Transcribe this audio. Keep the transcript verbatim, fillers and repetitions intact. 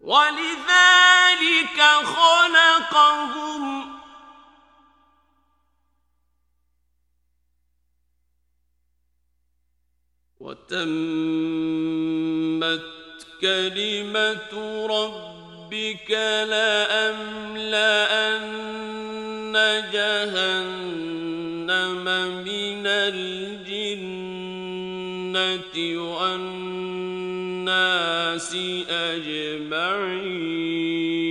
وَلِذَلِكَ خَلَقَهُمْ وَتَمَّتْ كَلِمَةُ رَبِّكَ لَأَمْلَأَنَّ جَهَنَّمَ مِنَ الْجِنَّةِ وَالنَّاسِ أَجْمَعِينَ